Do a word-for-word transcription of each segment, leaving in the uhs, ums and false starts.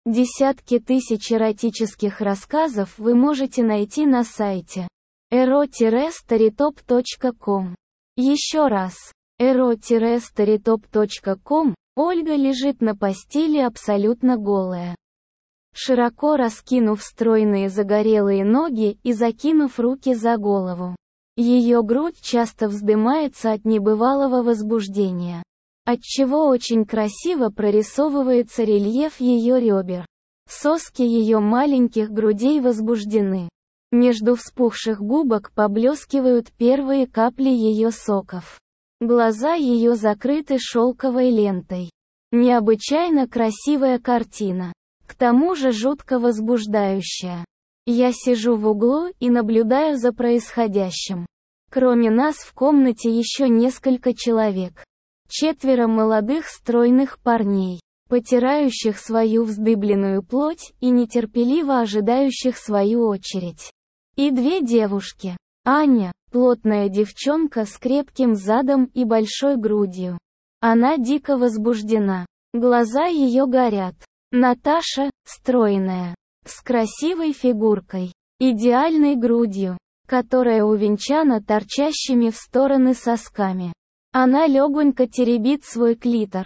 Десятки тысяч эротических рассказов вы можете найти на сайте эро старитоп точка ком. Еще раз. эро старитоп точка ком. Ольга лежит на постели абсолютно голая. Широко раскинув стройные загорелые ноги и закинув руки за голову. Ее грудь часто вздымается от небывалого возбуждения, отчего очень красиво прорисовывается рельеф ее ребер. Соски ее маленьких грудей возбуждены. Между вспухших губок поблескивают первые капли ее соков. Глаза ее закрыты шелковой лентой. Необычайно красивая картина. К тому же жутко возбуждающая. Я сижу в углу и наблюдаю за происходящим. Кроме нас в комнате еще несколько человек. Четверо молодых стройных парней, потирающих свою вздыбленную плоть и нетерпеливо ожидающих свою очередь. И две девушки. Аня, плотная девчонка с крепким задом и большой грудью. Она дико возбуждена. Глаза ее горят. Наташа, стройная, с красивой фигуркой, идеальной грудью, которая увенчана торчащими в стороны сосками. Она легонько теребит свой клитор.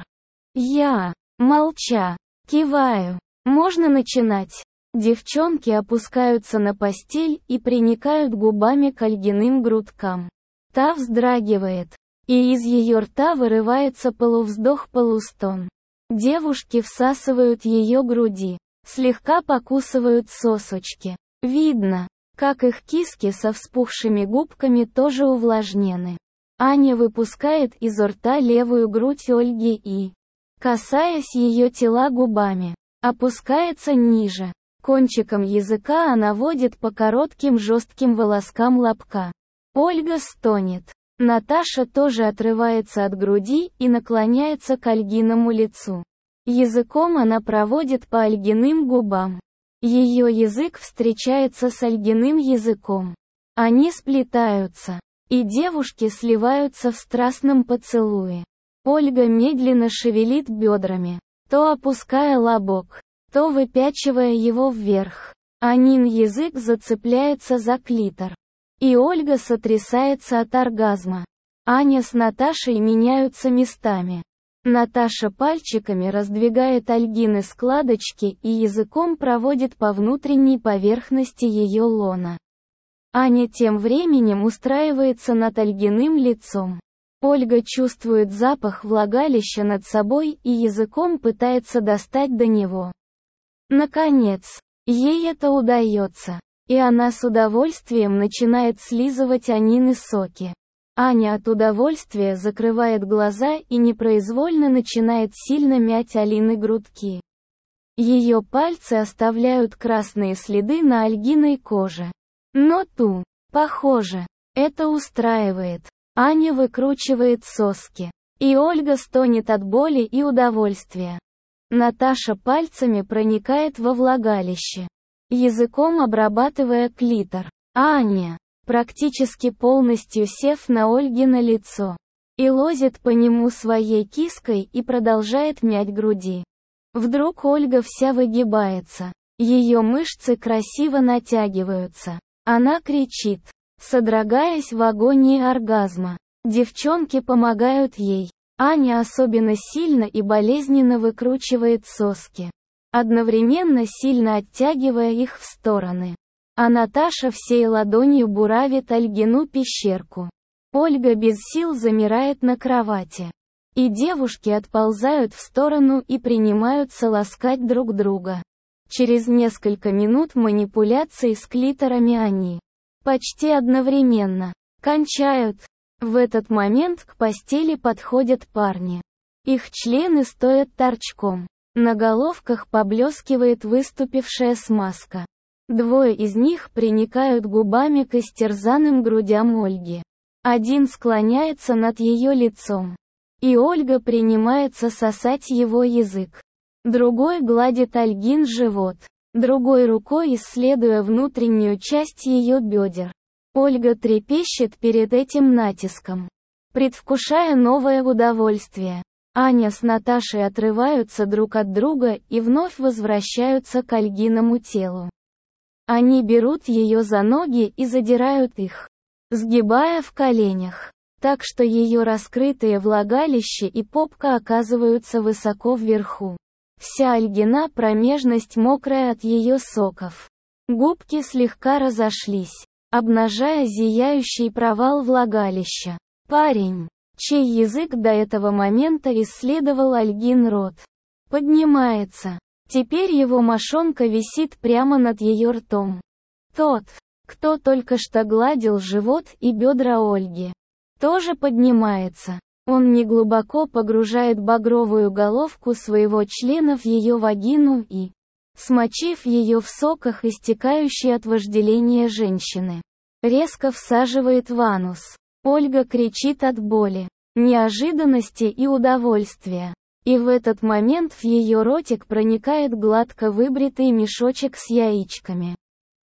Я, молча, киваю. Можно начинать. Девчонки опускаются на постель и приникают губами к Ольгиным грудкам. Та вздрагивает, и из ее рта вырывается полувздох-полустон. Девушки всасывают ее груди, слегка покусывают сосочки. Видно, как их киски со вспухшими губками тоже увлажнены. Аня выпускает изо рта левую грудь Ольги и, касаясь ее тела губами, опускается ниже. Кончиком языка она водит по коротким жестким волоскам лобка. Ольга стонет. Наташа тоже отрывается от груди и наклоняется к Ольгиному лицу. Языком она проводит по Ольгиным губам. Ее язык встречается с Ольгиным языком. Они сплетаются. И девушки сливаются в страстном поцелуе. Ольга медленно шевелит бедрами, то опуская лобок, то выпячивая его вверх. Анин язык зацепляется за клитор. И Ольга сотрясается от оргазма. Аня с Наташей меняются местами. Наташа пальчиками раздвигает Ольгины складочки и языком проводит по внутренней поверхности ее лона. Аня тем временем устраивается над Ольгиным лицом. Ольга чувствует запах влагалища над собой и языком пытается достать до него. Наконец, ей это удается, и она с удовольствием начинает слизывать Анины соки. Аня от удовольствия закрывает глаза и непроизвольно начинает сильно мять Алины грудки. Ее пальцы оставляют красные следы на Ольгиной коже. Но ту, похоже, это устраивает. Аня выкручивает соски. И Ольга стонет от боли и удовольствия. Наташа пальцами проникает во влагалище, языком обрабатывая клитор. Аня, практически полностью сев на Ольгино лицо, и лозит по нему своей киской и продолжает мять груди. Вдруг Ольга вся выгибается. Ее мышцы красиво натягиваются. Она кричит, содрогаясь в агонии оргазма. Девчонки помогают ей. Аня особенно сильно и болезненно выкручивает соски, одновременно сильно оттягивая их в стороны. А Наташа всей ладонью буравит Ольгину пещерку. Ольга без сил замирает на кровати. И девушки отползают в сторону и принимаются ласкать друг друга. Через несколько минут манипуляций с клиторами они почти одновременно кончают. В этот момент к постели подходят парни. Их члены стоят торчком. На головках поблескивает выступившая смазка. Двое из них приникают губами к истерзанным грудям Ольги. Один склоняется над ее лицом. И Ольга принимается сосать его язык. Другой гладит Ольгин живот, другой рукой исследуя внутреннюю часть ее бедер. Ольга трепещет перед этим натиском, предвкушая новое удовольствие. Аня с Наташей отрываются друг от друга и вновь возвращаются к Ольгиному телу. Они берут ее за ноги и задирают их, сгибая в коленях, так что ее раскрытые влагалище и попка оказываются высоко вверху. Вся Ольгина промежность мокрая от ее соков. Губки слегка разошлись, обнажая зияющий провал влагалища. Парень, чей язык до этого момента исследовал Ольгин рот, поднимается. Теперь его мошонка висит прямо над ее ртом. Тот, кто только что гладил живот и бедра Ольги, тоже поднимается. Он неглубоко погружает багровую головку своего члена в ее вагину и, смочив ее в соках, истекающей от вожделения женщины, резко всаживает в анус. Ольга кричит от боли, неожиданности и удовольствия. И в этот момент в ее ротик проникает гладко выбритый мешочек с яичками.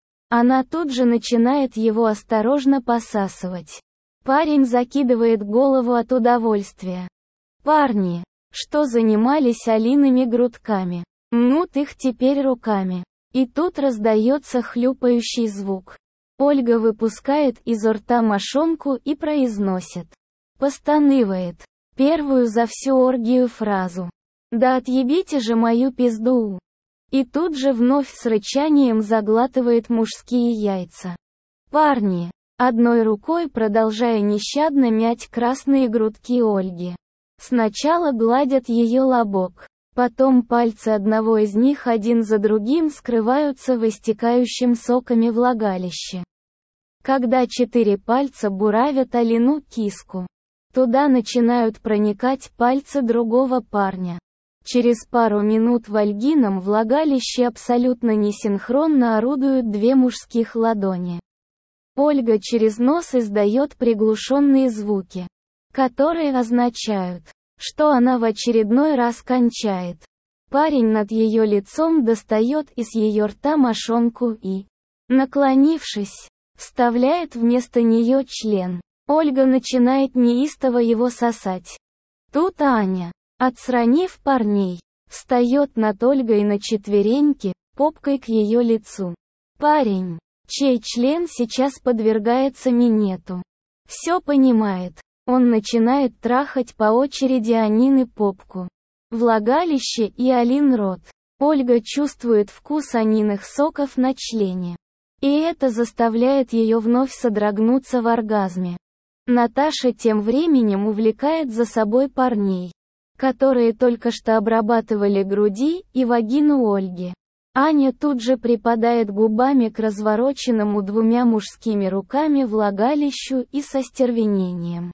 Она тут же начинает его осторожно посасывать. Парень закидывает голову от удовольствия. Парни, что занимались Алиными грудками, мнут их теперь руками. И тут раздается хлюпающий звук. Ольга выпускает изо рта мошонку и произносит, постанывает, первую за всю оргию фразу. «Да отъебите же мою пизду!» И тут же вновь с рычанием заглатывает мужские яйца. Парни, одной рукой продолжая нещадно мять красные грудки Ольги, сначала гладят ее лобок, потом пальцы одного из них один за другим скрываются в истекающем соками влагалище. Когда четыре пальца буравят Алину киску, туда начинают проникать пальцы другого парня. Через пару минут в Ольгином влагалище абсолютно несинхронно орудуют две мужских ладони. Ольга через нос издает приглушенные звуки, которые означают, что она в очередной раз кончает. Парень над ее лицом достает из ее рта мошонку и, наклонившись, вставляет вместо нее член. Ольга начинает неистово его сосать. Тут Аня, отстранив парней, встает над Ольгой на четвереньки, попкой к ее лицу. Парень, чей член сейчас подвергается минету, все понимает. Он начинает трахать по очереди Анины попку, влагалище и Алин рот. Ольга чувствует вкус Аниных соков на члене. И это заставляет ее вновь содрогнуться в оргазме. Наташа тем временем увлекает за собой парней, которые только что обрабатывали груди и вагину Ольги. Аня тут же припадает губами к развороченному двумя мужскими руками влагалищу и со стервенением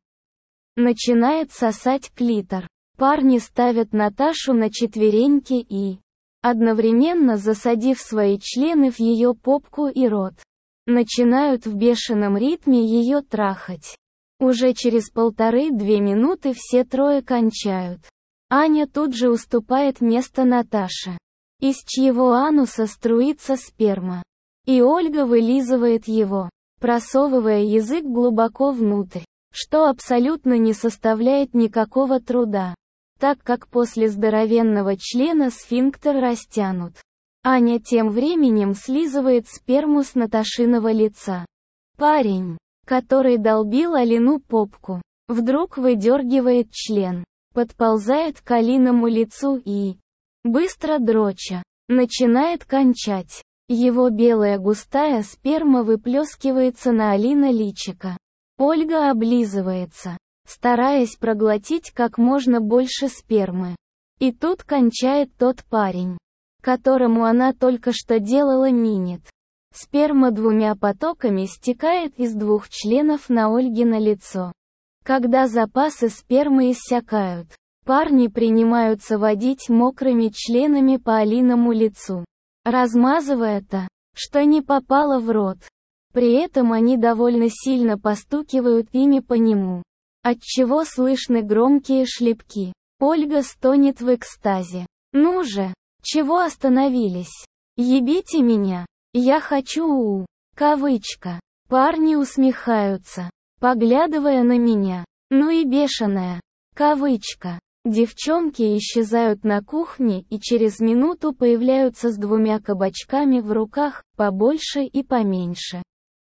начинает сосать клитор. Парни ставят Наташу на четвереньки и, одновременно засадив свои члены в ее попку и рот, начинают в бешеном ритме ее трахать. Уже через полторы-две минуты все трое кончают. Аня тут же уступает место Наташе, из чьего ануса струится сперма. И Ольга вылизывает его, просовывая язык глубоко внутрь, что абсолютно не составляет никакого труда, так как после здоровенного члена сфинктер растянут. Аня тем временем слизывает сперму с Наташиного лица. Парень, который долбил Алину попку, вдруг выдергивает член, подползает к Алиному лицу и, быстро дроча, начинает кончать. Его белая густая сперма выплескивается на Алина личико. Ольга облизывается, стараясь проглотить как можно больше спермы. И тут кончает тот парень, которому она только что делала минет. Сперма двумя потоками стекает из двух членов на Ольгино лицо. Когда запасы спермы иссякают, парни принимаются водить мокрыми членами по Алиному лицу, размазывая то, что не попало в рот. При этом они довольно сильно постукивают ими по нему, отчего слышны громкие шлепки. Ольга стонет в экстазе. «Ну же, чего остановились? Ебите меня, я хочу у кавычка». Парни усмехаются, поглядывая на меня. «Ну и бешеная, кавычка». Девчонки исчезают на кухне и через минуту появляются с двумя кабачками в руках, побольше и поменьше.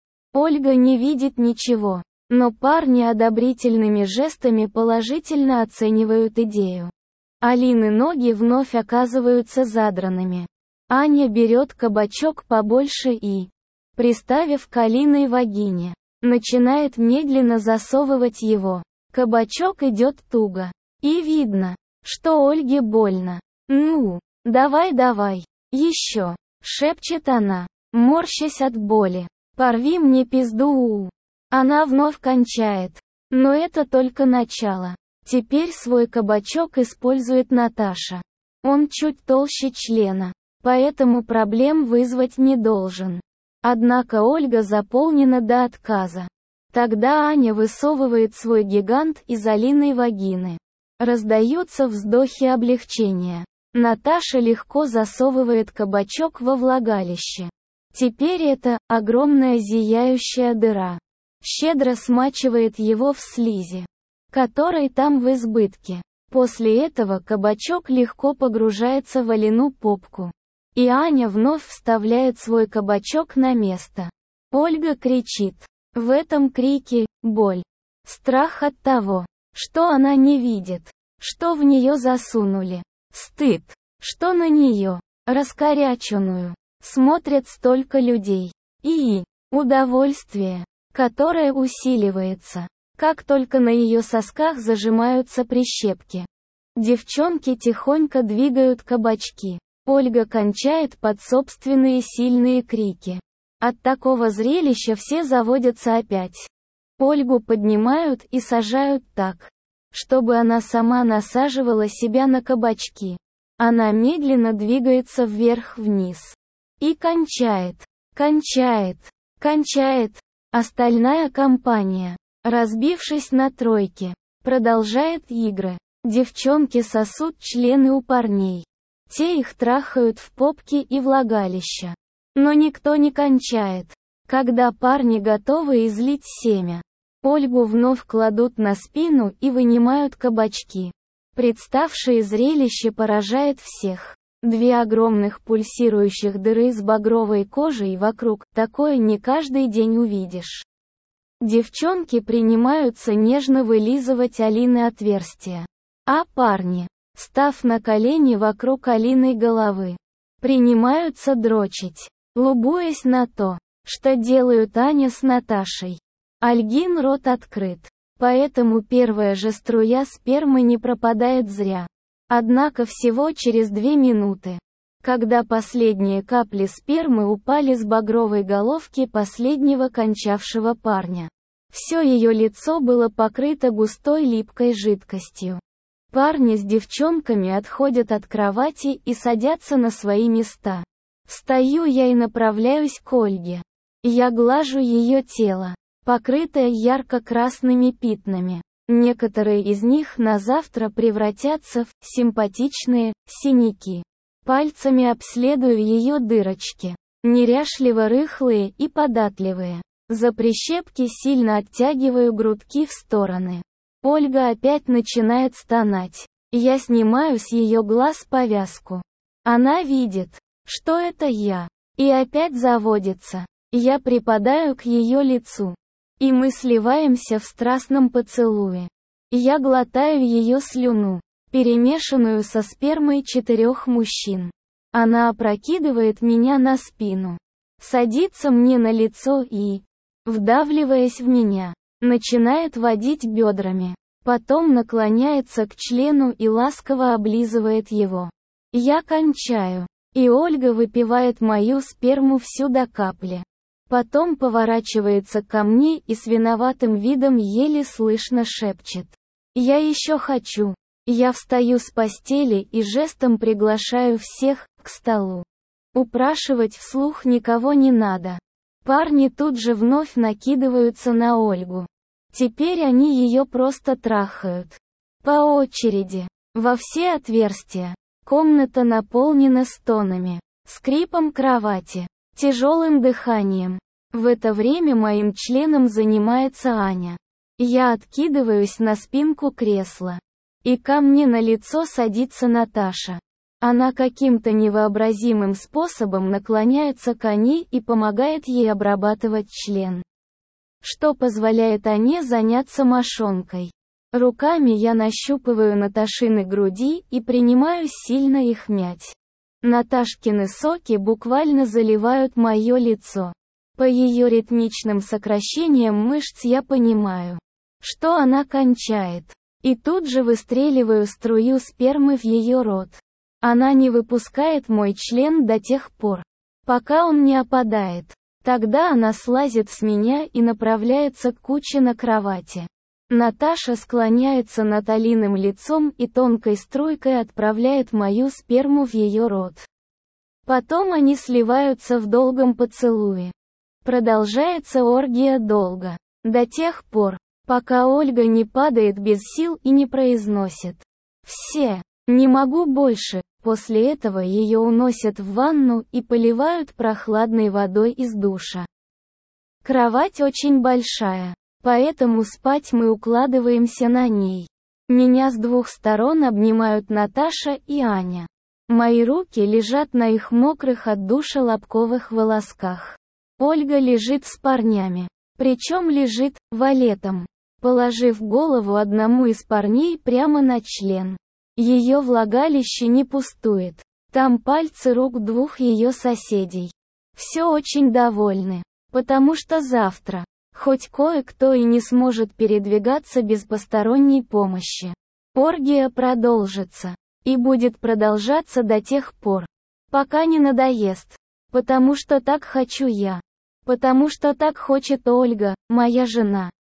Ольга не видит ничего, но парни одобрительными жестами положительно оценивают идею. Алины ноги вновь оказываются задранными. Аня берет кабачок побольше и, приставив к Алиной вагине, начинает медленно засовывать его. Кабачок идет туго. И видно, что Ольге больно. «Ну, давай-давай, еще», — шепчет она, морщась от боли. «Порви мне пизду». Она вновь кончает. Но это только начало. Теперь свой кабачок использует Наташа. Он чуть толще члена, поэтому проблем вызвать не должен. Однако Ольга заполнена до отказа. Тогда Аня высовывает свой гигант из Алиной вагины. Раздаются вздохи облегчения. Наташа легко засовывает кабачок во влагалище. Теперь это огромная зияющая дыра. Щедро смачивает его в слизи, которой там в избытке. После этого кабачок легко погружается в Алину попку. И Аня вновь вставляет свой кабачок на место. Ольга кричит. В этом крике – боль. Страх от того, что она не видит, что в нее засунули. Стыд, что на нее, раскоряченную, смотрят столько людей. И удовольствие, которое усиливается, как только на ее сосках зажимаются прищепки. Девчонки тихонько двигают кабачки. Ольга кончает под собственные сильные крики. От такого зрелища все заводятся опять. Ольгу поднимают и сажают так, чтобы она сама насаживала себя на кабачки. Она медленно двигается вверх-вниз. И кончает, кончает, кончает. Остальная компания, разбившись на тройки, продолжает игры. Девчонки сосут члены у парней. Те их трахают в попки и влагалища. Но никто не кончает. Когда парни готовы излить семя, Ольгу вновь кладут на спину и вынимают кабачки. Представшее зрелище поражает всех. Две огромных пульсирующих дыры с багровой кожей вокруг, такое не каждый день увидишь. Девчонки принимаются нежно вылизывать Алины отверстия. А парни, став на колени вокруг Алиной головы, принимаются дрочить, лубуясь на то, что делают Аня с Наташей. Ольгин рот открыт, поэтому первая же струя спермы не пропадает зря. Однако всего через две минуты, когда последние капли спермы упали с багровой головки последнего кончавшего парня, все ее лицо было покрыто густой липкой жидкостью. Парни с девчонками отходят от кровати и садятся на свои места. Встаю я и направляюсь к Ольге. Я глажу ее тело, покрытое ярко-красными пятнами. Некоторые из них на завтра превратятся в симпатичные синяки. Пальцами обследую ее дырочки, неряшливо рыхлые и податливые. За прищепки сильно оттягиваю грудки в стороны. Ольга опять начинает стонать. Я снимаю с ее глаз повязку. Она видит, что это я, и опять заводится. Я припадаю к ее лицу, и мы сливаемся в страстном поцелуе. Я глотаю ее слюну, перемешанную со спермой четырех мужчин. Она опрокидывает меня на спину, садится мне на лицо и, вдавливаясь в меня, начинает водить бедрами. Потом наклоняется к члену и ласково облизывает его. Я кончаю, и Ольга выпивает мою сперму всю до капли. Потом поворачивается ко мне и с виноватым видом еле слышно шепчет. «Я еще хочу». Я встаю с постели и жестом приглашаю всех к столу. Упрашивать вслух никого не надо. Парни тут же вновь накидываются на Ольгу. Теперь они ее просто трахают. По очереди. Во все отверстия. Комната наполнена стонами, скрипом кровати, тяжелым дыханием. В это время моим членом занимается Аня. Я откидываюсь на спинку кресла. И ко мне на лицо садится Наташа. Она каким-то невообразимым способом наклоняется к Ане и помогает ей обрабатывать член, что позволяет Ане заняться мошонкой. Руками я нащупываю Наташины груди и принимаюсь сильно их мять. Наташкины соки буквально заливают мое лицо. По ее ритмичным сокращениям мышц я понимаю, что она кончает. И тут же выстреливаю струю спермы в ее рот. Она не выпускает мой член до тех пор, пока он не опадает. Тогда она слазит с меня и направляется к куче на кровати. Наташа склоняется над Алиным лицом и тонкой струйкой отправляет мою сперму в ее рот. Потом они сливаются в долгом поцелуе. Продолжается оргия долго. До тех пор, пока Ольга не падает без сил и не произносит: «Все, не могу больше». После этого ее уносят в ванну и поливают прохладной водой из душа. Кровать очень большая, поэтому спать мы укладываемся на ней. Меня с двух сторон обнимают Наташа и Аня. Мои руки лежат на их мокрых от душа лобковых волосках. Ольга лежит с парнями. Причем лежит, валетом, положив голову одному из парней прямо на член. Ее влагалище не пустует. Там пальцы рук двух ее соседей. Все очень довольны. Потому что завтра, хоть кое-кто и не сможет передвигаться без посторонней помощи. Оргия продолжится. И будет продолжаться до тех пор, пока не надоест. Потому что так хочу я. Потому что так хочет Ольга, моя жена.